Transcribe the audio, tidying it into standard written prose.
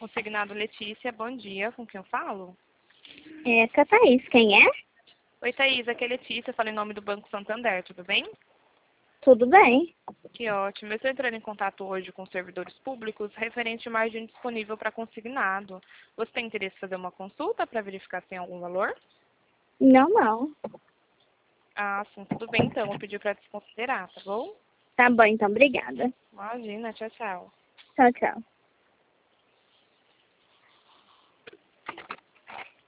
Consignado Letícia, bom dia. Com quem eu falo? Essa Thaís, quem é? Oi, Thaís, aqui é Letícia, falo em nome do Banco Santander, tudo bem? Tudo bem. Que ótimo. Eu estou entrando em contato hoje com servidores públicos referente à margem disponível para consignado. Você tem interesse em fazer uma consulta para verificar se tem algum valor? Não. Ah, sim, tudo bem então. Vou pedir para desconsiderar, tá bom? Tá bom, então, obrigada. Imagina, tchau, tchau. Tchau, tchau.